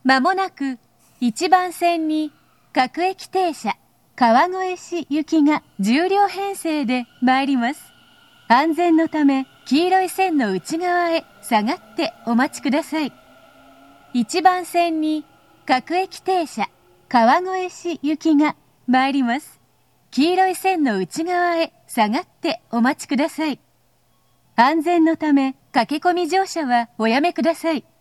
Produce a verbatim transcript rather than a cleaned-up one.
まもなくいちばん線に各駅停車川越市行きがじゅう両編成で参ります。安全のため黄色い線の内側へ下がってお待ちください。いちばん線に各駅停車川越市行きが参ります。黄色い線の内側へ下がってお待ちください。安全のため駆け込み乗車はおやめください。